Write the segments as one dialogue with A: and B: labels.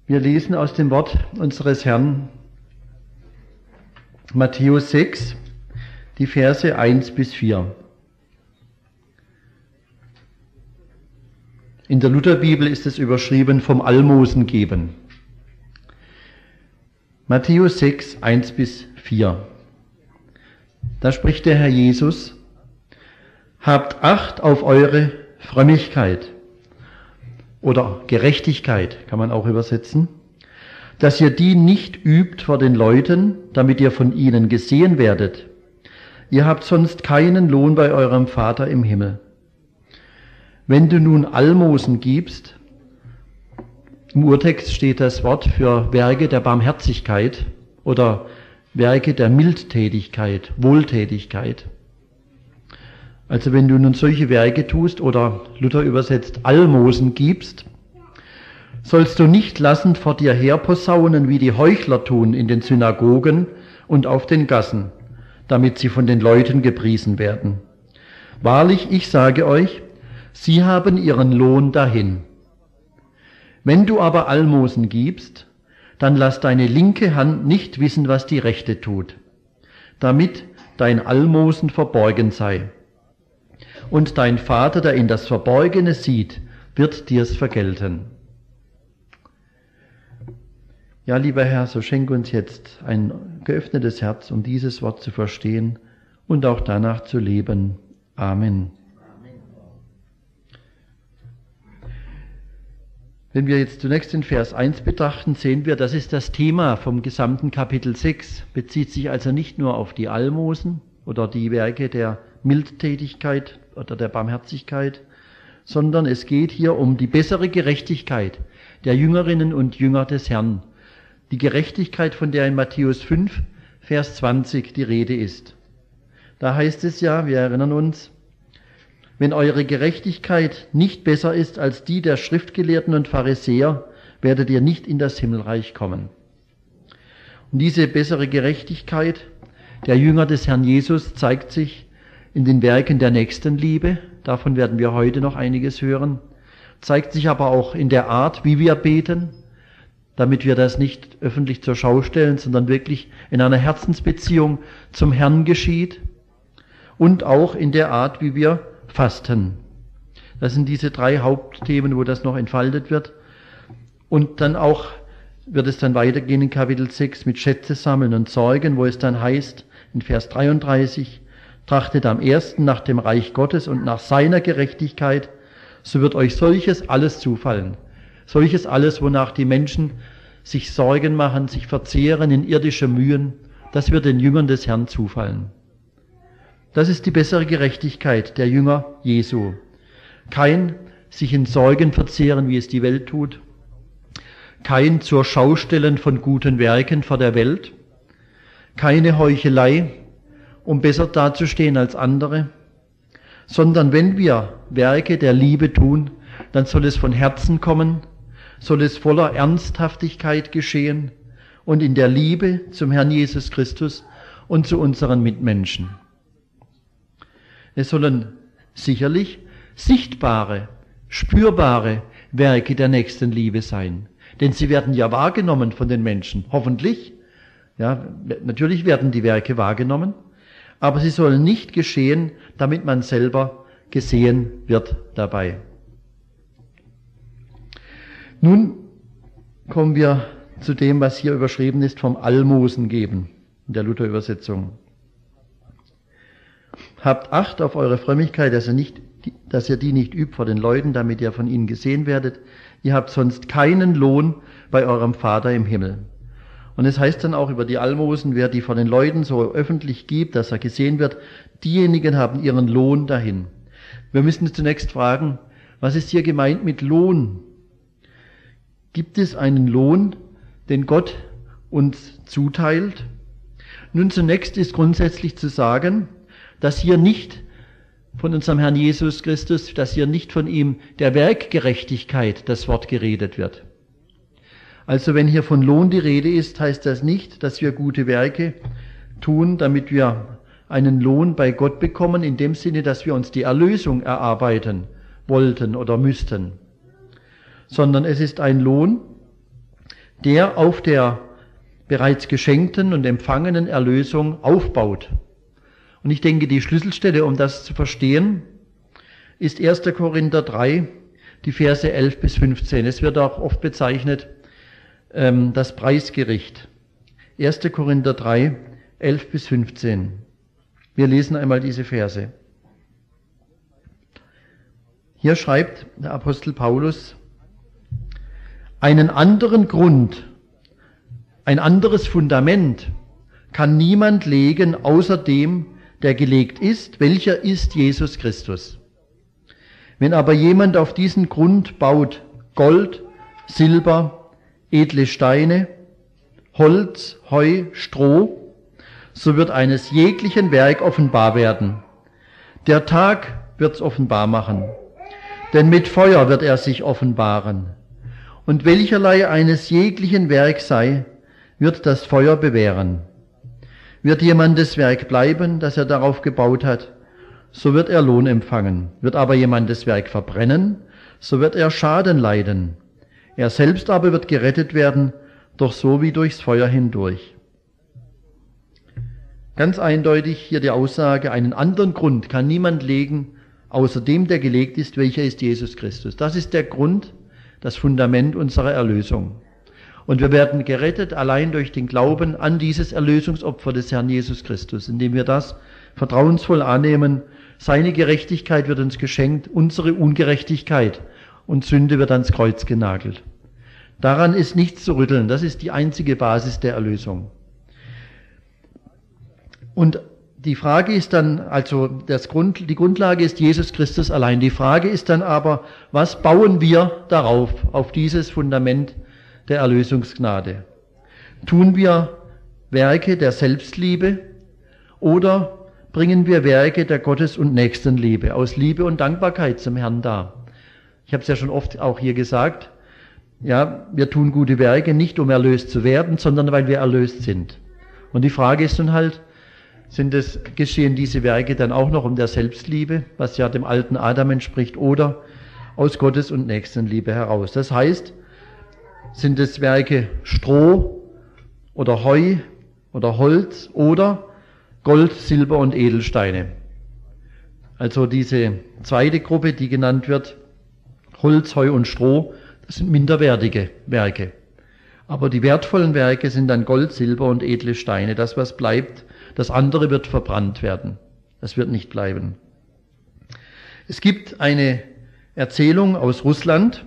A: Wir lesen aus dem Wort unseres Herrn Matthäus 6, die Verse 1 bis 4. In der Lutherbibel ist es überschrieben vom Almosen geben. Matthäus 6, 1 bis 4. Da spricht der Herr Jesus: Habt Acht auf eure Frömmigkeit oder Gerechtigkeit, kann man auch übersetzen, dass ihr die nicht übt vor den Leuten, damit ihr von ihnen gesehen werdet. Ihr habt sonst keinen Lohn bei eurem Vater im Himmel. Wenn du nun Almosen gibst, im Urtext steht das Wort für Werke der Barmherzigkeit oder Werke der Mildtätigkeit, Wohltätigkeit. Also wenn du nun solche Werke tust oder Luther übersetzt Almosen gibst, sollst du nicht lassend vor dir herposaunen, wie die Heuchler tun in den Synagogen und auf den Gassen, damit sie von den Leuten gepriesen werden. Wahrlich, ich sage euch, sie haben ihren Lohn dahin. Wenn du aber Almosen gibst, dann lass deine linke Hand nicht wissen, was die rechte tut, damit dein Almosen verborgen sei. Und dein Vater, der in das Verborgene sieht, wird dir's vergelten. Ja, lieber Herr, so schenk uns jetzt ein geöffnetes Herz, um dieses Wort zu verstehen und auch danach zu leben. Amen. Wenn wir jetzt zunächst den Vers 1 betrachten, sehen wir, das ist das Thema vom gesamten Kapitel 6, bezieht sich also nicht nur auf die Almosen oder die Werke der Mildtätigkeit oder der Barmherzigkeit, sondern es geht hier um die bessere Gerechtigkeit der Jüngerinnen und Jünger des Herrn. Die Gerechtigkeit, von der in Matthäus 5, Vers 20 die Rede ist. Da heißt es ja, wir erinnern uns, wenn eure Gerechtigkeit nicht besser ist als die der Schriftgelehrten und Pharisäer, werdet ihr nicht in das Himmelreich kommen. Und diese bessere Gerechtigkeit der Jünger des Herrn Jesus zeigt sich in den Werken der Nächstenliebe, davon werden wir heute noch einiges hören, zeigt sich aber auch in der Art, wie wir beten, damit wir das nicht öffentlich zur Schau stellen, sondern wirklich in einer Herzensbeziehung zum Herrn geschieht, und auch in der Art, wie wir fasten. Das sind diese drei Hauptthemen, wo das noch entfaltet wird. Und dann auch wird es dann weitergehen in Kapitel 6 mit Schätze sammeln und Sorgen, wo es dann heißt, in Vers 33, trachtet am ersten nach dem Reich Gottes und nach seiner Gerechtigkeit, so wird euch solches alles zufallen. Solches alles, wonach die Menschen sich Sorgen machen, sich verzehren in irdische Mühen, das wird den Jüngern des Herrn zufallen. Das ist die bessere Gerechtigkeit der Jünger Jesu. Kein sich in Sorgen verzehren, wie es die Welt tut. Kein zur Schaustellen von guten Werken vor der Welt. Keine Heuchelei, um besser dazustehen als andere. Sondern wenn wir Werke der Liebe tun, dann soll es von Herzen kommen, soll es voller Ernsthaftigkeit geschehen und in der Liebe zum Herrn Jesus Christus und zu unseren Mitmenschen. Es sollen sicherlich sichtbare, spürbare Werke der Nächstenliebe sein. Denn sie werden ja wahrgenommen von den Menschen, hoffentlich. Ja, natürlich werden die Werke wahrgenommen, aber sie sollen nicht geschehen, damit man selber gesehen wird dabei. Nun kommen wir zu dem, was hier überschrieben ist, vom Almosen geben, in der Luther-Übersetzung. Habt Acht auf eure Frömmigkeit, dass ihr die nicht übt vor den Leuten, damit ihr von ihnen gesehen werdet. Ihr habt sonst keinen Lohn bei eurem Vater im Himmel. Und es heißt dann auch über die Almosen, wer die vor den Leuten so öffentlich gibt, dass er gesehen wird, diejenigen haben ihren Lohn dahin. Wir müssen zunächst fragen, was ist hier gemeint mit Lohn? Gibt es einen Lohn, den Gott uns zuteilt? Nun, zunächst ist grundsätzlich zu sagen, dass hier nicht von unserem Herrn Jesus Christus, dass hier nicht von ihm der Werkgerechtigkeit das Wort geredet wird. Also wenn hier von Lohn die Rede ist, heißt das nicht, dass wir gute Werke tun, damit wir einen Lohn bei Gott bekommen, in dem Sinne, dass wir uns die Erlösung erarbeiten wollten oder müssten, sondern es ist ein Lohn, der auf der bereits geschenkten und empfangenen Erlösung aufbaut. Und ich denke, die Schlüsselstelle, um das zu verstehen, ist 1. Korinther 3, die Verse 11 bis 15. Es wird auch oft bezeichnet, das Preisgericht. 1. Korinther 3, 11 bis 15. Wir lesen einmal diese Verse. Hier schreibt der Apostel Paulus, einen anderen Grund, ein anderes Fundament kann niemand legen, außer dem, der gelegt ist, welcher ist Jesus Christus. Wenn aber jemand auf diesen Grund baut Gold, Silber, edle Steine, Holz, Heu, Stroh, so wird eines jeglichen Werk offenbar werden. Der Tag wird's offenbar machen, denn mit Feuer wird er sich offenbaren. Und welcherlei eines jeglichen Werk sei, wird das Feuer bewähren. Wird jemandes Werk bleiben, das er darauf gebaut hat, so wird er Lohn empfangen. Wird aber jemandes Werk verbrennen, so wird er Schaden leiden. Er selbst aber wird gerettet werden, doch so wie durchs Feuer hindurch. Ganz eindeutig hier die Aussage, einen anderen Grund kann niemand legen, außer dem, der gelegt ist, welcher ist Jesus Christus. Das ist der Grund, das Fundament unserer Erlösung. Und wir werden gerettet allein durch den Glauben an dieses Erlösungsopfer des Herrn Jesus Christus, indem wir das vertrauensvoll annehmen. Seine Gerechtigkeit wird uns geschenkt, unsere Ungerechtigkeit und Sünde wird ans Kreuz genagelt. Daran ist nichts zu rütteln, das ist die einzige Basis der Erlösung. Und die Frage ist dann, also die Grundlage ist Jesus Christus allein. Die Frage ist dann aber, was bauen wir darauf, auf dieses Fundament der Erlösungsgnade? Tun wir Werke der Selbstliebe oder bringen wir Werke der Gottes- und Nächstenliebe aus Liebe und Dankbarkeit zum Herrn dar? Ich habe es ja schon oft auch hier gesagt, ja, wir tun gute Werke nicht, um erlöst zu werden, sondern weil wir erlöst sind. Und die Frage ist nun halt, geschehen diese Werke dann auch noch um der Selbstliebe, was ja dem alten Adam entspricht, oder aus Gottes- und Nächstenliebe heraus? Das heißt, sind es Werke Stroh oder Heu oder Holz oder Gold, Silber und Edelsteine? Also diese zweite Gruppe, die genannt wird, Holz, Heu und Stroh, das sind minderwertige Werke. Aber die wertvollen Werke sind dann Gold, Silber und edle Steine. Das, was bleibt, das andere wird verbrannt werden. Das wird nicht bleiben. Es gibt eine Erzählung aus Russland.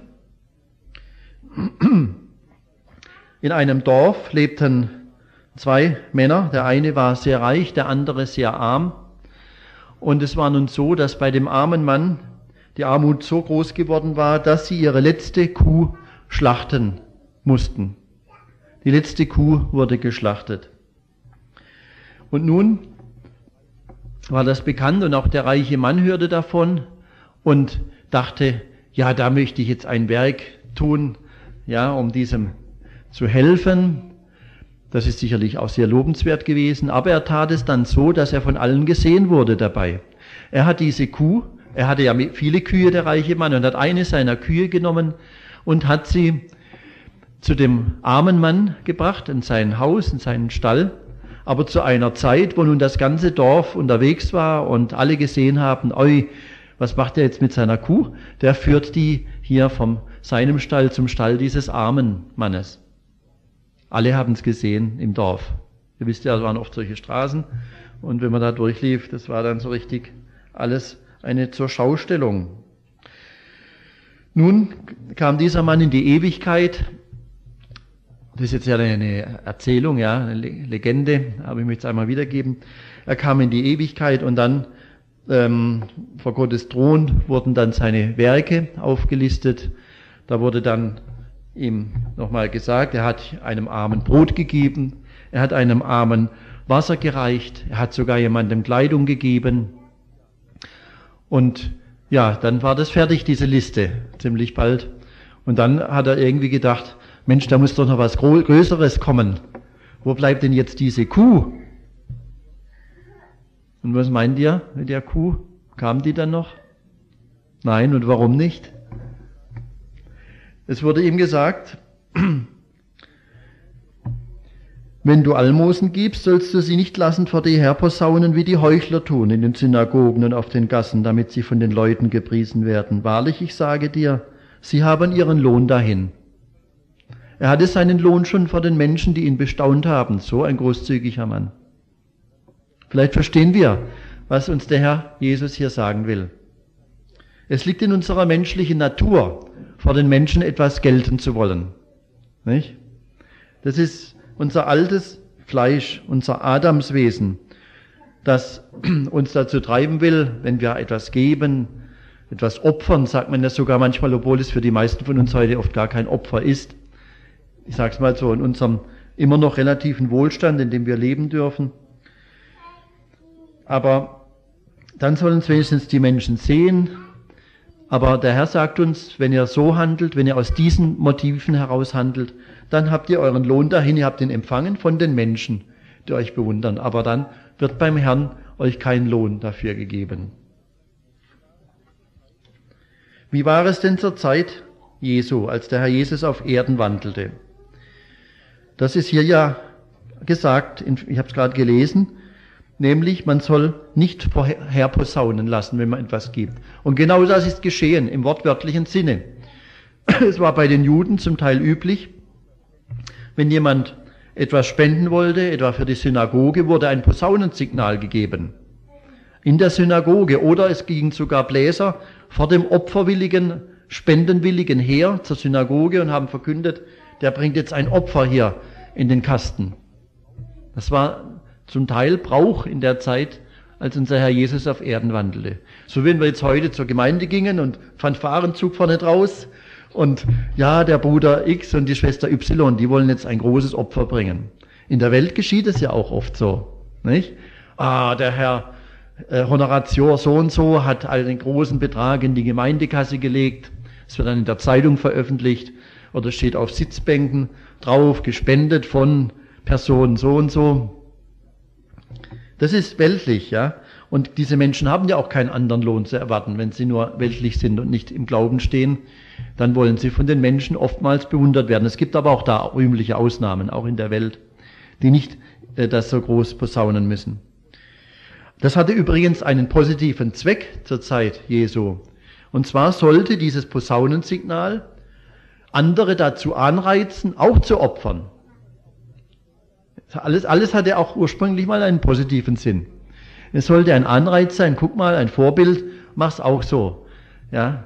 A: In einem Dorf lebten zwei Männer. Der eine war sehr reich, der andere sehr arm. Und es war nun so, dass bei dem armen Mann die Armut so groß geworden war, dass sie ihre letzte Kuh schlachten mussten. Die letzte Kuh wurde geschlachtet. Und nun war das bekannt und auch der reiche Mann hörte davon und dachte, ja, da möchte ich jetzt ein Werk tun, ja, um diesem zu helfen. Das ist sicherlich auch sehr lobenswert gewesen, aber er tat es dann so, dass er von allen gesehen wurde dabei. Er hat diese Kuh, er hatte ja viele Kühe, der reiche Mann, und hat eine seiner Kühe genommen und hat sie zu dem armen Mann gebracht, in sein Haus, in seinen Stall, aber zu einer Zeit, wo nun das ganze Dorf unterwegs war und alle gesehen haben, oi, was macht er jetzt mit seiner Kuh? Der führt die hier von seinem Stall zum Stall dieses armen Mannes. Alle haben es gesehen im Dorf. Ihr wisst ja, es waren oft solche Straßen und wenn man da durchlief, das war dann so richtig alles eine zur Schaustellung. Nun kam dieser Mann in die Ewigkeit. Das ist jetzt ja eine Erzählung, ja, eine Legende, aber ich möchte es einmal wiedergeben. Er kam in die Ewigkeit und dann vor Gottes Thron wurden dann seine Werke aufgelistet. Da wurde dann ihm nochmal gesagt, er hat einem Armen Brot gegeben, er hat einem Armen Wasser gereicht, er hat sogar jemandem Kleidung gegeben. Und ja, dann war das fertig, diese Liste, ziemlich bald. Und dann hat er irgendwie gedacht, Mensch, da muss doch noch was Größeres kommen. Wo bleibt denn jetzt diese Kuh? Und was meint ihr mit der Kuh? Kam die dann noch? Nein, und warum nicht? Es wurde ihm gesagt, Wenn du Almosen gibst, sollst du sie nicht lassen vor dir herposaunen, wie die Heuchler tun in den Synagogen und auf den Gassen, damit sie von den Leuten gepriesen werden. Wahrlich, ich sage dir, sie haben ihren Lohn dahin. Er hatte seinen Lohn schon vor den Menschen, die ihn bestaunt haben. So ein großzügiger Mann. Vielleicht verstehen wir, was uns der Herr Jesus hier sagen will. Es liegt in unserer menschlichen Natur, vor den Menschen etwas gelten zu wollen. Nicht? Das ist unser altes Fleisch, unser Adamswesen, das uns dazu treiben will, wenn wir etwas geben, etwas opfern, sagt man ja sogar manchmal, obwohl es für die meisten von uns heute oft gar kein Opfer ist. Ich sage es mal so, in unserem immer noch relativen Wohlstand, in dem wir leben dürfen. Aber dann sollen es wenigstens die Menschen sehen. Aber der Herr sagt uns, wenn ihr so handelt, wenn ihr aus diesen Motiven heraus handelt, dann habt ihr euren Lohn dahin, ihr habt ihn empfangen von den Menschen, die euch bewundern. Aber dann wird beim Herrn euch kein Lohn dafür gegeben. Wie war es denn zur Zeit Jesu, als der Herr Jesus auf Erden wandelte? Das ist hier ja gesagt, ich habe es gerade gelesen, nämlich man soll nicht vorherposaunen lassen, wenn man etwas gibt. Und genau das ist geschehen im wortwörtlichen Sinne. Es war bei den Juden zum Teil üblich, wenn jemand etwas spenden wollte, etwa für die Synagoge, wurde ein Posaunensignal gegeben. In der Synagoge, oder es gingen sogar Bläser vor dem opferwilligen, spendenwilligen Heer zur Synagoge und haben verkündet, der bringt jetzt ein Opfer hier in den Kasten. Das war zum Teil Brauch in der Zeit, als unser Herr Jesus auf Erden wandelte. So wenn wir jetzt heute zur Gemeinde gingen und Fanfarenzug vorne draus und ja, der Bruder X und die Schwester Y, die wollen jetzt ein großes Opfer bringen. In der Welt geschieht es ja auch oft so, nicht? Der Herr Honoratio so und so hat einen großen Betrag in die Gemeindekasse gelegt. Es wird dann in der Zeitung veröffentlicht oder steht auf Sitzbänken drauf, gespendet von Person so und so. Das ist weltlich, ja. Und diese Menschen haben ja auch keinen anderen Lohn zu erwarten, wenn sie nur weltlich sind und nicht im Glauben stehen. Dann wollen sie von den Menschen oftmals bewundert werden. Es gibt aber auch da rühmliche Ausnahmen, auch in der Welt, die nicht das so groß posaunen müssen. Das hatte übrigens einen positiven Zweck zur Zeit Jesu. Und zwar sollte dieses Posaunensignal andere dazu anreizen, auch zu opfern. Alles hatte auch ursprünglich mal einen positiven Sinn. Es sollte ein Anreiz sein, guck mal, ein Vorbild, mach's auch so. Ja.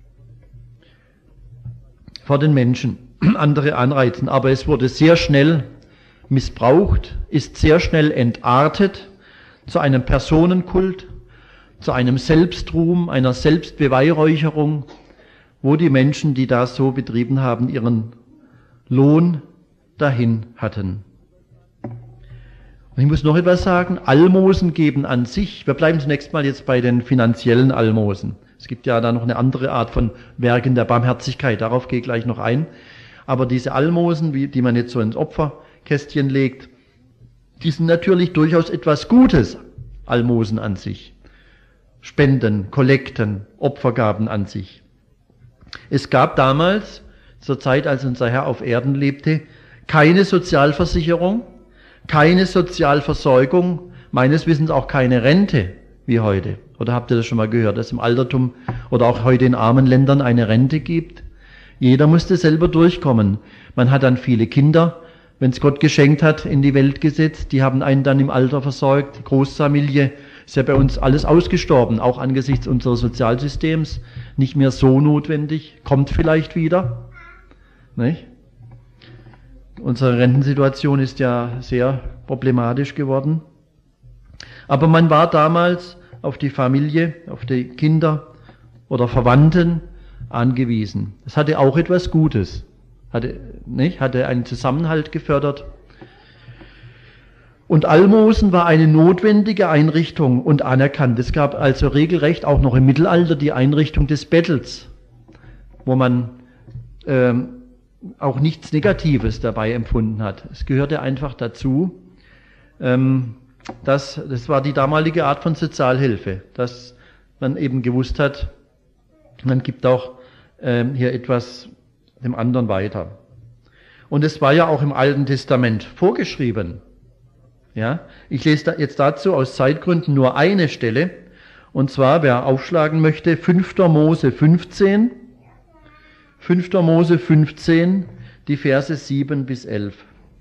A: Vor den Menschen, andere anreizen. Aber es wurde sehr schnell missbraucht, ist sehr schnell entartet zu einem Personenkult, zu einem Selbstruhm, einer Selbstbeweihräucherung, wo die Menschen, die das so betrieben haben, ihren Lohn dahin hatten. Und ich muss noch etwas sagen, Almosen geben an sich, wir bleiben zunächst mal jetzt bei den finanziellen Almosen. Es gibt ja da noch eine andere Art von Werken der Barmherzigkeit, darauf gehe ich gleich noch ein. Aber diese Almosen, die man jetzt so ins Opferkästchen legt, die sind natürlich durchaus etwas Gutes, Almosen an sich. Spenden, Kollekten, Opfergaben an sich. Es gab damals, zur Zeit, als unser Herr auf Erden lebte, keine Sozialversicherung, keine Sozialversorgung, meines Wissens auch keine Rente wie heute. Oder habt ihr das schon mal gehört, dass im Altertum oder auch heute in armen Ländern eine Rente gibt? Jeder musste selber durchkommen. Man hat dann viele Kinder, wenn es Gott geschenkt hat, in die Welt gesetzt. Die haben einen dann im Alter versorgt. Die Großfamilie ist ja bei uns alles ausgestorben, auch angesichts unseres Sozialsystems. Nicht mehr so notwendig, kommt vielleicht wieder. Nicht? Unsere Rentensituation ist ja sehr problematisch geworden. Aber man war damals auf die Familie, auf die Kinder oder Verwandten angewiesen. Das hatte auch etwas Gutes. Hatte einen Zusammenhalt gefördert. Und Almosen war eine notwendige Einrichtung und anerkannt. Es gab also regelrecht auch noch im Mittelalter die Einrichtung des Bettels, wo man auch nichts Negatives dabei empfunden hat. Es gehörte einfach dazu. Das war die damalige Art von Sozialhilfe, dass man eben gewusst hat, man gibt auch hier etwas dem anderen weiter. Und es war ja auch im Alten Testament vorgeschrieben. Ja, ich lese jetzt dazu aus Zeitgründen nur eine Stelle. Und zwar, wer aufschlagen möchte, 5. Mose 15. 5. Mose 15, die Verse 7 bis 11.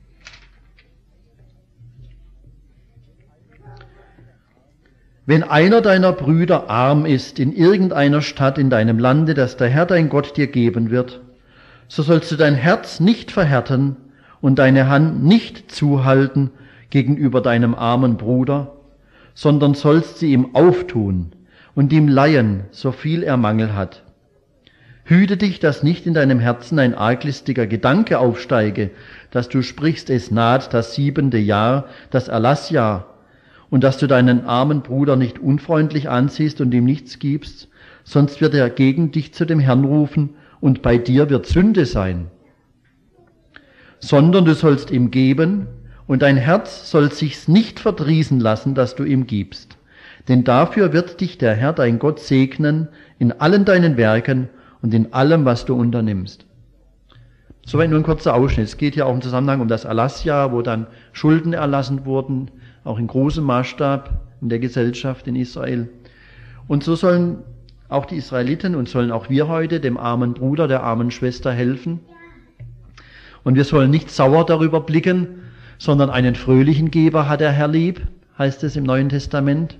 A: Wenn einer deiner Brüder arm ist in irgendeiner Stadt in deinem Lande, das der Herr dein Gott dir geben wird, so sollst du dein Herz nicht verhärten und deine Hand nicht zuhalten gegenüber deinem armen Bruder, sondern sollst sie ihm auftun und ihm leihen, so viel er Mangel hat. Hüte dich, dass nicht in deinem Herzen ein arglistiger Gedanke aufsteige, dass du sprichst, es naht das 7. Jahr, das Erlassjahr, und dass du deinen armen Bruder nicht unfreundlich ansiehst und ihm nichts gibst, sonst wird er gegen dich zu dem Herrn rufen und bei dir wird Sünde sein. Sondern du sollst ihm geben und dein Herz soll sich's nicht verdrießen lassen, dass du ihm gibst. Denn dafür wird dich der Herr dein Gott segnen in allen deinen Werken und in allem, was du unternimmst. Soweit nur ein kurzer Ausschnitt. Es geht ja auch im Zusammenhang um das Erlassjahr, wo dann Schulden erlassen wurden, auch in großem Maßstab in der Gesellschaft in Israel. Und so sollen auch die Israeliten und sollen auch wir heute dem armen Bruder, der armen Schwester helfen. Und wir sollen nicht sauer darüber blicken, sondern einen fröhlichen Geber hat der Herr lieb, heißt es im Neuen Testament.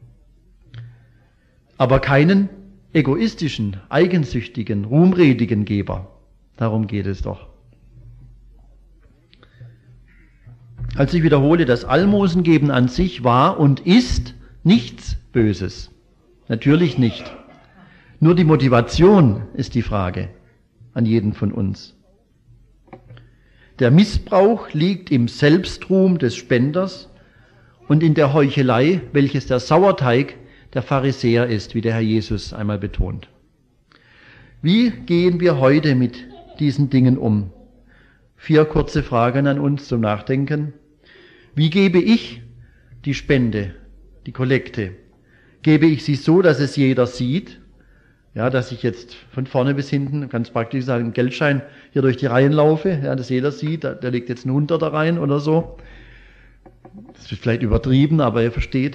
A: Aber keinen egoistischen, eigensüchtigen, ruhmredigen Geber. Darum geht es doch. Also ich wiederhole, das Almosengeben an sich war und ist nichts Böses. Natürlich nicht. Nur die Motivation ist die Frage an jeden von uns. Der Missbrauch liegt im Selbstruhm des Spenders und in der Heuchelei, welches der Sauerteig der Pharisäer ist, wie der Herr Jesus einmal betont. Wie gehen wir heute mit diesen Dingen um? 4 kurze Fragen an uns zum Nachdenken. Wie gebe ich die Spende, die Kollekte? Gebe ich sie so, dass es jeder sieht? Ja, dass ich jetzt von vorne bis hinten, ganz praktisch sagen, einen Geldschein hier durch die Reihen laufe, ja, dass jeder sieht, der legt jetzt einen 100er rein oder so. Das ist vielleicht übertrieben, aber ihr versteht.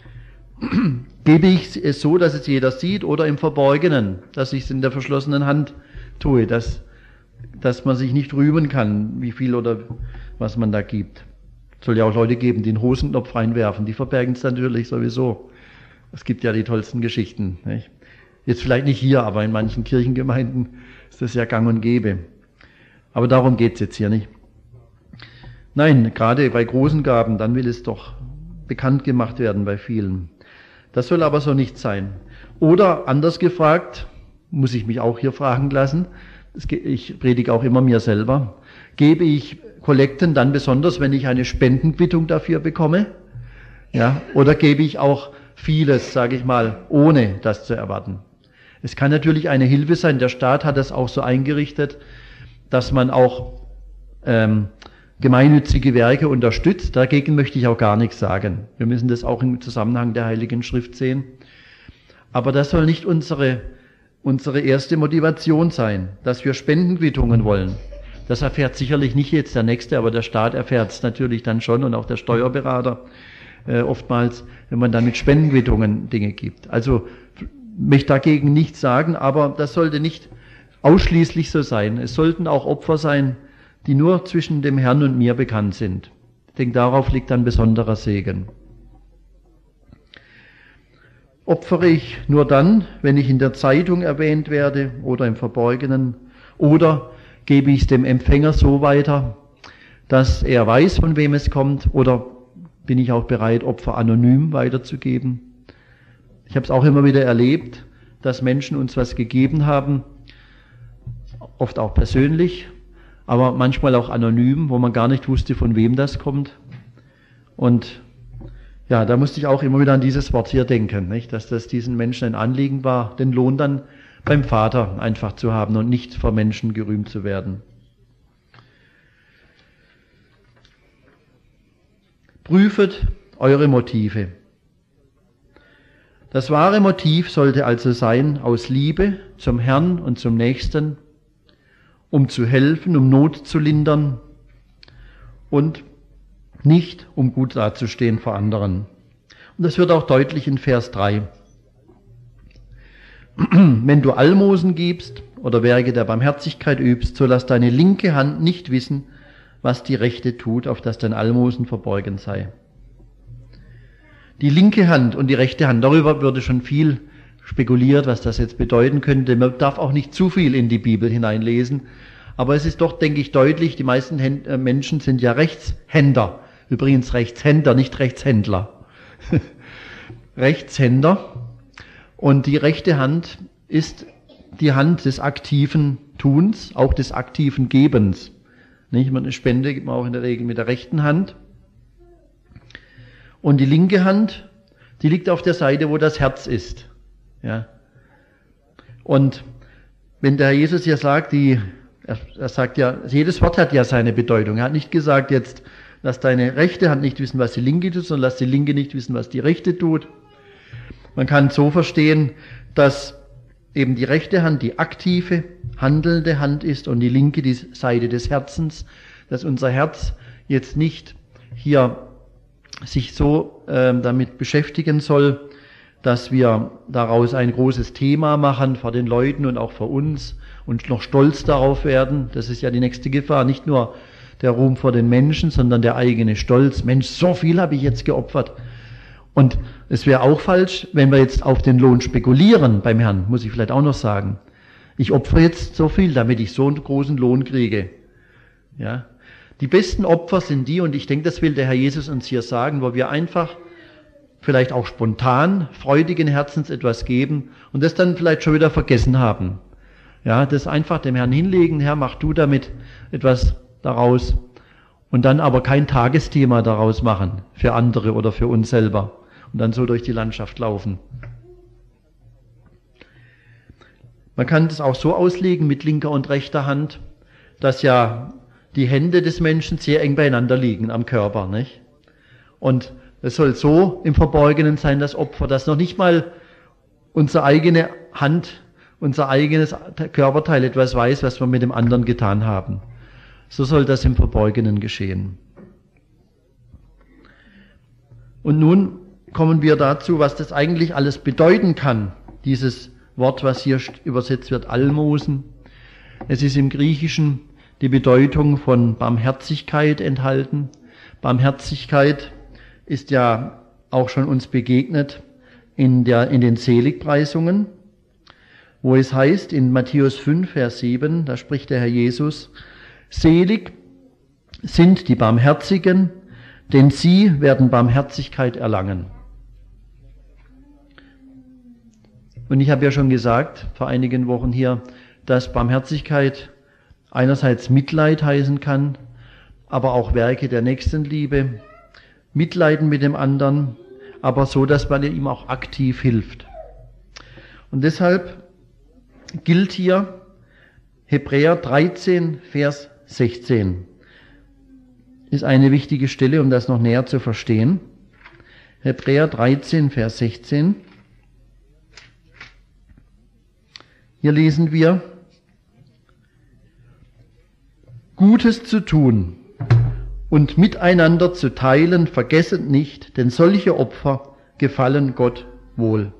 A: Gebe ich es so, dass es jeder sieht, oder im Verborgenen, dass ich es in der verschlossenen Hand tue, dass man sich nicht rühmen kann, wie viel oder was man da gibt. Es soll ja auch Leute geben, die einen Hosenknopf reinwerfen, die verbergen es natürlich sowieso. Es gibt ja die tollsten Geschichten. Nicht? Jetzt vielleicht nicht hier, aber in manchen Kirchengemeinden ist das ja gang und gäbe. Aber darum geht's jetzt hier nicht. Nein, gerade bei großen Gaben, dann will es doch bekannt gemacht werden bei vielen. Das soll aber so nicht sein. Oder anders gefragt, muss ich mich auch hier fragen lassen, ich predige auch immer mir selber, gebe ich Kollekten dann besonders, wenn ich eine Spendenquittung dafür bekomme? Ja, oder gebe ich auch vieles, sage ich mal, ohne das zu erwarten? Es kann natürlich eine Hilfe sein, der Staat hat das auch so eingerichtet, dass man auch gemeinnützige Werke unterstützt. Dagegen möchte ich auch gar nichts sagen. Wir müssen das auch im Zusammenhang der Heiligen Schrift sehen. Aber das soll nicht unsere erste Motivation sein, dass wir Spendenquittungen wollen. Das erfährt sicherlich nicht jetzt der Nächste, aber der Staat erfährt es natürlich dann schon und auch der Steuerberater oftmals, wenn man dann mit Spendenquittungen Dinge gibt. Also möchte dagegen nichts sagen, aber das sollte nicht ausschließlich so sein. Es sollten auch Opfer sein, die nur zwischen dem Herrn und mir bekannt sind. Ich denke, darauf liegt ein besonderer Segen. Opfere ich nur dann, wenn ich in der Zeitung erwähnt werde oder im Verborgenen, oder gebe ich es dem Empfänger so weiter, dass er weiß, von wem es kommt, oder bin ich auch bereit, Opfer anonym weiterzugeben? Ich habe es auch immer wieder erlebt, dass Menschen uns was gegeben haben, oft auch persönlich, aber manchmal auch anonym, wo man gar nicht wusste, von wem das kommt. Und ja, da musste ich auch immer wieder an dieses Wort hier denken, nicht? Dass das diesen Menschen ein Anliegen war, den Lohn dann beim Vater einfach zu haben und nicht vor Menschen gerühmt zu werden. Prüfet eure Motive. Das wahre Motiv sollte also sein, aus Liebe zum Herrn und zum Nächsten um zu helfen, um Not zu lindern und nicht, um gut dazustehen vor anderen. Und das wird auch deutlich in Vers 3. Wenn du Almosen gibst oder Werke der Barmherzigkeit übst, so lass deine linke Hand nicht wissen, was die rechte tut, auf dass dein Almosen verborgen sei. Die linke Hand und die rechte Hand, darüber würde schon viel spekuliert, was das jetzt bedeuten könnte. Man darf auch nicht zu viel in die Bibel hineinlesen, aber es ist doch, denke ich, deutlich, die meisten Menschen sind ja Rechtshänder. Übrigens Rechtshänder, nicht Rechtshändler. Rechtshänder. Und die rechte Hand ist die Hand des aktiven Tuns, auch des aktiven Gebens. Nicht? Eine Spende gibt man auch in der Regel mit der rechten Hand. Und die linke Hand, die liegt auf der Seite, wo das Herz ist. Ja. Und wenn der Herr Jesus ja sagt, er sagt ja, jedes Wort hat ja seine Bedeutung. Er hat nicht gesagt jetzt, lass deine rechte Hand nicht wissen, was die linke tut, sondern lass die linke nicht wissen, was die rechte tut. Man kann so verstehen, dass eben die rechte Hand die aktive, handelnde Hand ist und die linke die Seite des Herzens, dass unser Herz jetzt nicht hier sich so damit beschäftigen soll, dass wir daraus ein großes Thema machen vor den Leuten und auch vor uns und noch stolz darauf werden. Das ist ja die nächste Gefahr, nicht nur der Ruhm vor den Menschen, sondern der eigene Stolz. Mensch, so viel habe ich jetzt geopfert. Und es wäre auch falsch, wenn wir jetzt auf den Lohn spekulieren beim Herrn, muss ich vielleicht auch noch sagen. Ich opfere jetzt so viel, damit ich so einen großen Lohn kriege. Ja. Die besten Opfer sind die, und ich denke, das will der Herr Jesus uns hier sagen, wo wir einfach vielleicht auch spontan, freudigen Herzens etwas geben und das dann vielleicht schon wieder vergessen haben. Ja, das einfach dem Herrn hinlegen, Herr, mach du damit etwas daraus und dann aber kein Tagesthema daraus machen für andere oder für uns selber und dann so durch die Landschaft laufen. Man kann das auch so auslegen mit linker und rechter Hand, dass ja die Hände des Menschen sehr eng beieinander liegen am Körper, nicht? Und es soll so im Verborgenen sein, das Opfer, dass noch nicht mal unsere eigene Hand, unser eigenes Körperteil etwas weiß, was wir mit dem anderen getan haben. So soll das im Verborgenen geschehen. Und nun kommen wir dazu, was das eigentlich alles bedeuten kann, dieses Wort, was hier übersetzt wird, Almosen. Es ist im Griechischen die Bedeutung von Barmherzigkeit enthalten. Barmherzigkeit ist ja auch schon uns begegnet in den Seligpreisungen, wo es heißt in Matthäus 5, Vers 7, da spricht der Herr Jesus, selig sind die Barmherzigen, denn sie werden Barmherzigkeit erlangen. Und ich habe ja schon gesagt, vor einigen Wochen hier, dass Barmherzigkeit einerseits Mitleid heißen kann, aber auch Werke der Nächstenliebe, Mitleiden mit dem anderen, aber so, dass man ihm auch aktiv hilft. Und deshalb gilt hier Hebräer 13, Vers 16. Ist eine wichtige Stelle, um das noch näher zu verstehen. Hebräer 13, Vers 16. Hier lesen wir, Gutes zu tun und miteinander zu teilen, vergesset nicht, denn solche Opfer gefallen Gott wohl.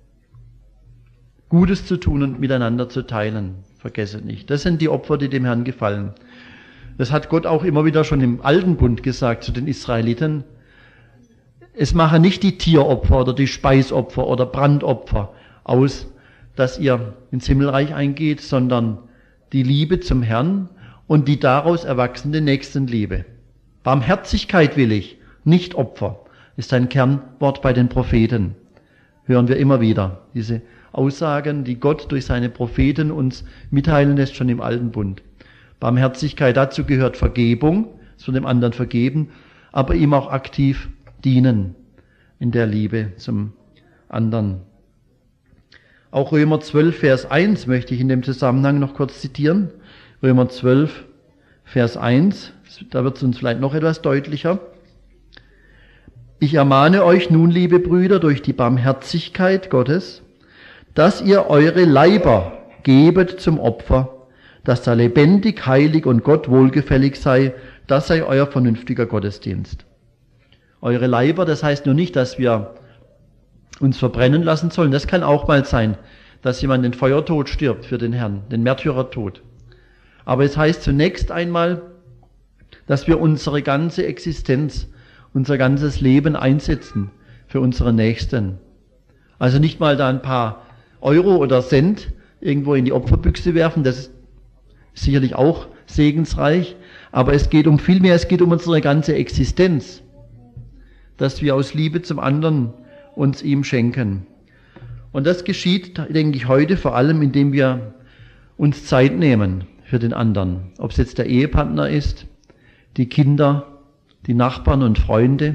A: Gutes zu tun und miteinander zu teilen, vergesset nicht. Das sind die Opfer, die dem Herrn gefallen. Das hat Gott auch immer wieder schon im Alten Bund gesagt zu den Israeliten. Es machen nicht die Tieropfer oder die Speisopfer oder Brandopfer aus, dass ihr ins Himmelreich eingeht, sondern die Liebe zum Herrn und die daraus erwachsene Nächstenliebe. Barmherzigkeit will ich, nicht Opfer, ist ein Kernwort bei den Propheten. Hören wir immer wieder diese Aussagen, die Gott durch seine Propheten uns mitteilen lässt, schon im Alten Bund. Barmherzigkeit, dazu gehört Vergebung, es wird dem anderen vergeben, aber ihm auch aktiv dienen in der Liebe zum anderen. Auch Römer 12, Vers 1 möchte ich in dem Zusammenhang noch kurz zitieren. Römer 12, Vers 1, da wird es uns vielleicht noch etwas deutlicher. Ich ermahne euch nun, liebe Brüder, durch die Barmherzigkeit Gottes, dass ihr eure Leiber gebet zum Opfer, dass da lebendig, heilig und Gott wohlgefällig sei, das sei euer vernünftiger Gottesdienst. Eure Leiber, das heißt nur nicht, dass wir uns verbrennen lassen sollen. Das kann auch mal sein, dass jemand den Feuertod stirbt für den Herrn, den Märtyrertod. Aber es heißt zunächst einmal, dass wir unsere ganze Existenz, unser ganzes Leben einsetzen für unsere Nächsten. Also nicht mal da ein paar Euro oder Cent irgendwo in die Opferbüchse werfen, das ist sicherlich auch segensreich, aber es geht um viel mehr, es geht um unsere ganze Existenz, dass wir aus Liebe zum anderen uns ihm schenken. Und das geschieht, denke ich, heute vor allem, indem wir uns Zeit nehmen für den anderen. Ob es jetzt der Ehepartner ist, die Kinder, die Nachbarn und Freunde.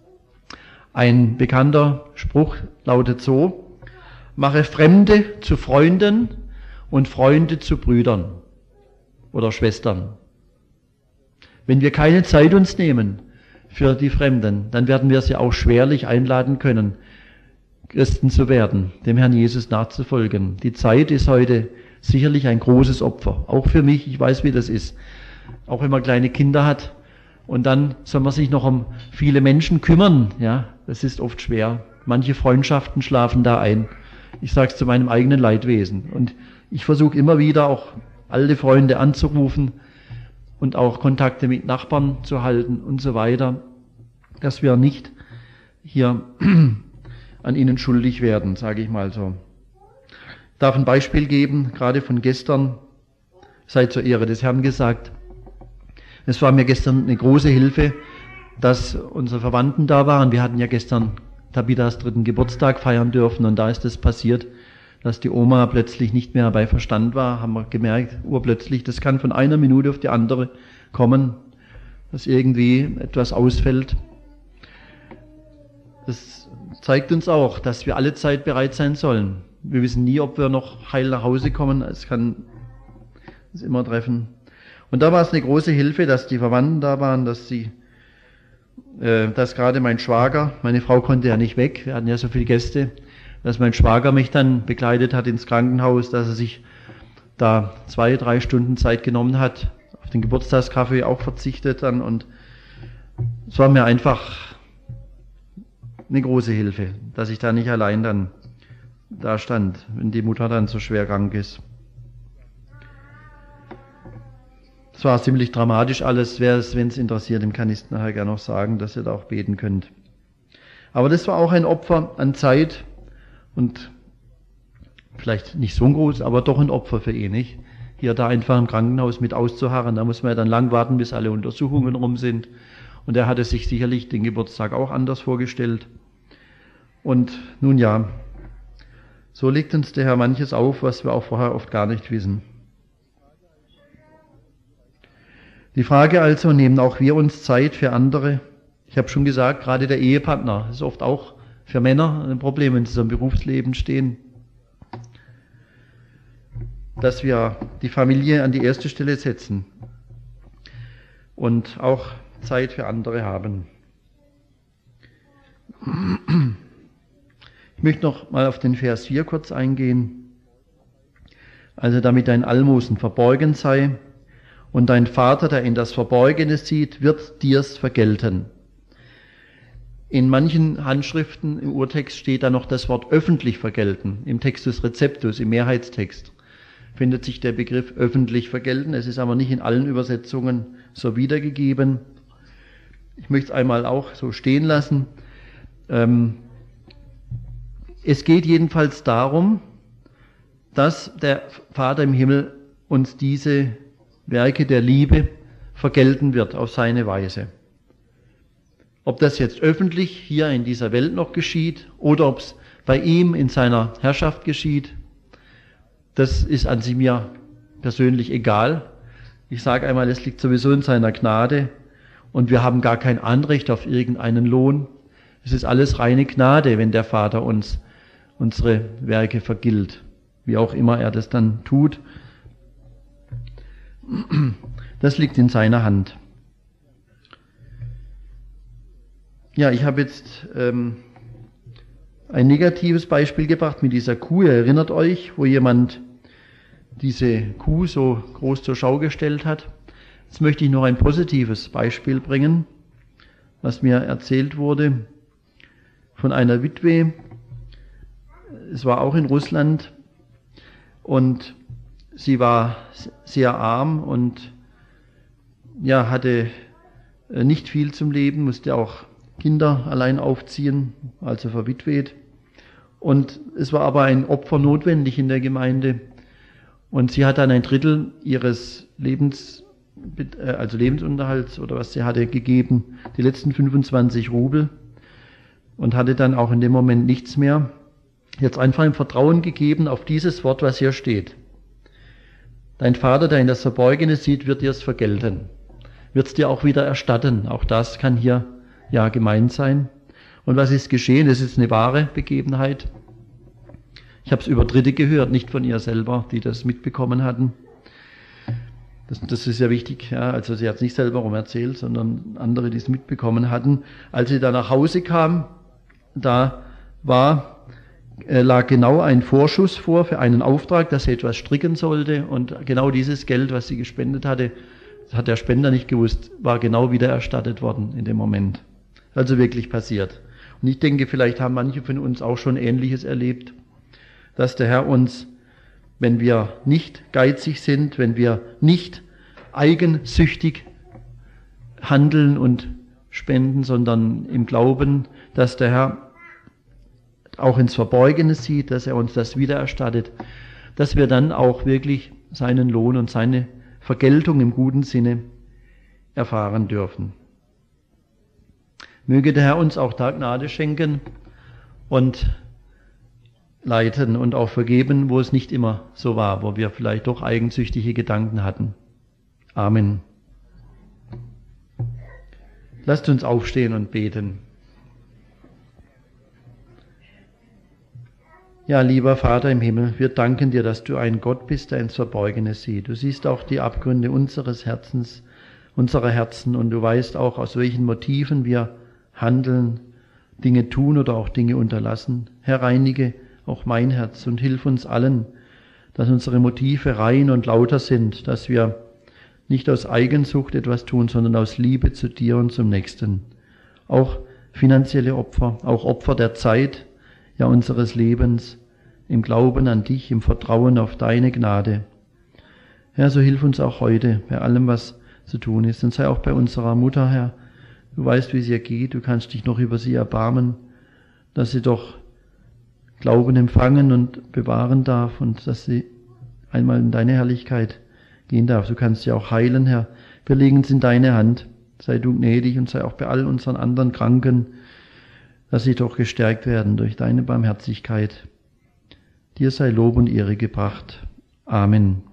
A: Ein bekannter Spruch lautet so: Mache Fremde zu Freunden und Freunde zu Brüdern oder Schwestern. Wenn wir keine Zeit uns nehmen für die Fremden, dann werden wir sie auch schwerlich einladen können, Christen zu werden, dem Herrn Jesus nachzufolgen. Die Zeit ist heute sicherlich ein großes Opfer, auch für mich. Ich weiß, wie das ist. Auch wenn man kleine Kinder hat und dann soll man sich noch um viele Menschen kümmern. Ja, das ist oft schwer. Manche Freundschaften schlafen da ein. Ich sage es zu meinem eigenen Leidwesen. Und ich versuche immer wieder auch alte Freunde anzurufen und auch Kontakte mit Nachbarn zu halten und so weiter, dass wir nicht hier an ihnen schuldig werden, sage ich mal so. Ich darf ein Beispiel geben, gerade von gestern, sei zur Ehre des Herrn gesagt. Es war mir gestern eine große Hilfe, dass unsere Verwandten da waren. Wir hatten ja gestern Tabitas 3. Geburtstag feiern dürfen und da ist es passiert, dass die Oma plötzlich nicht mehr bei Verstand war, haben wir gemerkt, urplötzlich, das kann von einer Minute auf die andere kommen, dass irgendwie etwas ausfällt. Das zeigt uns auch, dass wir alle Zeit bereit sein sollen. Wir wissen nie, ob wir noch heil nach Hause kommen, es kann uns immer treffen. Und da war es eine große Hilfe, dass die Verwandten da waren, dass gerade mein Schwager, meine Frau konnte ja nicht weg, wir hatten ja so viele Gäste, dass mein Schwager mich dann begleitet hat ins Krankenhaus, dass er sich da 2-3 Stunden Zeit genommen hat, auf den Geburtstagskaffee auch verzichtet dann, und es war mir einfach eine große Hilfe, dass ich da nicht allein dann da stand, wenn die Mutter dann so schwer krank ist. Es war ziemlich dramatisch alles, wenn es interessiert, dem kann ich nachher gerne noch sagen, dass ihr da auch beten könnt. Aber das war auch ein Opfer an Zeit und vielleicht nicht so ein groß, aber doch ein Opfer für ihn, nicht? Hier da einfach im Krankenhaus mit auszuharren, da muss man ja dann lang warten, bis alle Untersuchungen rum sind. Und er hatte sich sicherlich den Geburtstag auch anders vorgestellt. Und nun ja, so legt uns der Herr manches auf, was wir auch vorher oft gar nicht wissen. Die Frage also, nehmen auch wir uns Zeit für andere? Ich habe schon gesagt, gerade der Ehepartner ist oft auch für Männer ein Problem, wenn sie so im Berufsleben stehen. Dass wir die Familie an die erste Stelle setzen und auch Zeit für andere haben. Ich möchte noch mal auf den Vers 4 kurz eingehen. Also damit dein Almosen verborgen sei und dein Vater, der in das Verborgene sieht, wird dir's vergelten. In manchen Handschriften im Urtext steht da noch das Wort öffentlich vergelten. Im Textus Receptus, im Mehrheitstext, findet sich der Begriff öffentlich vergelten. Es ist aber nicht in allen Übersetzungen so wiedergegeben. Ich möchte es einmal auch so stehen lassen. Es geht jedenfalls darum, dass der Vater im Himmel uns diese Werke der Liebe vergelten wird auf seine Weise. Ob das jetzt öffentlich hier in dieser Welt noch geschieht oder ob es bei ihm in seiner Herrschaft geschieht, das ist an sich mir persönlich egal. Ich sage einmal, es liegt sowieso in seiner Gnade und wir haben gar kein Anrecht auf irgendeinen Lohn. Es ist alles reine Gnade, wenn der Vater uns unsere Werke vergilt, wie auch immer er das dann tut. Das liegt in seiner Hand. Ja, ich habe jetzt ein negatives Beispiel gebracht mit dieser Kuh. Ihr erinnert euch, wo jemand diese Kuh so groß zur Schau gestellt hat. Jetzt möchte ich noch ein positives Beispiel bringen, was mir erzählt wurde von einer Witwe. Es war auch in Russland und sie war sehr arm und ja, hatte nicht viel zum Leben, musste auch Kinder allein aufziehen, also verwitwet. Und es war aber ein Opfer notwendig in der Gemeinde. Und sie hat dann ein Drittel ihres Lebensunterhalts oder was sie hatte gegeben, die letzten 25 Rubel, und hatte dann auch in dem Moment nichts mehr. Jetzt einfach im Vertrauen gegeben auf dieses Wort, was hier steht. Dein Vater, der in das Verborgene sieht, wird dir es vergelten. Wird es dir auch wieder erstatten. Auch das kann hier ja gemeint sein. Und was ist geschehen? Das ist eine wahre Begebenheit. Ich habe es über Dritte gehört, nicht von ihr selber, die das mitbekommen hatten. Das ist ja wichtig. Ja. Also sie hat es nicht selber rum erzählt, sondern andere, die es mitbekommen hatten. Als sie da nach Hause kam, lag genau ein Vorschuss vor für einen Auftrag, dass sie etwas stricken sollte. Und genau dieses Geld, was sie gespendet hatte, das hat der Spender nicht gewusst, war genau wieder erstattet worden in dem Moment. Also wirklich passiert. Und ich denke, vielleicht haben manche von uns auch schon Ähnliches erlebt, dass der Herr uns, wenn wir nicht geizig sind, wenn wir nicht eigensüchtig handeln und spenden, sondern im Glauben, dass der Herr auch ins Verborgene sieht, dass er uns das wieder erstattet, dass wir dann auch wirklich seinen Lohn und seine Vergeltung im guten Sinne erfahren dürfen. Möge der Herr uns auch da Gnade schenken und leiten und auch vergeben, wo es nicht immer so war, wo wir vielleicht doch eigensüchtige Gedanken hatten. Amen. Lasst uns aufstehen und beten. Ja, lieber Vater im Himmel, wir danken dir, dass du ein Gott bist, der ins Verborgene sieht. Du siehst auch die Abgründe unserer Herzen und du weißt auch, aus welchen Motiven wir handeln, Dinge tun oder auch Dinge unterlassen. Herr, reinige auch mein Herz und hilf uns allen, dass unsere Motive rein und lauter sind, dass wir nicht aus Eigensucht etwas tun, sondern aus Liebe zu dir und zum Nächsten. Auch finanzielle Opfer, auch Opfer der Zeit, ja unseres Lebens, im Glauben an dich, im Vertrauen auf deine Gnade. Herr, so hilf uns auch heute bei allem, was zu tun ist. Und sei auch bei unserer Mutter, Herr. Du weißt, wie es ihr geht, du kannst dich noch über sie erbarmen, dass sie doch Glauben empfangen und bewahren darf und dass sie einmal in deine Herrlichkeit gehen darf. Du kannst sie auch heilen, Herr. Wir legen es in deine Hand. Sei du gnädig und sei auch bei all unseren anderen Kranken, dass sie doch gestärkt werden durch deine Barmherzigkeit. Dir sei Lob und Ehre gebracht. Amen.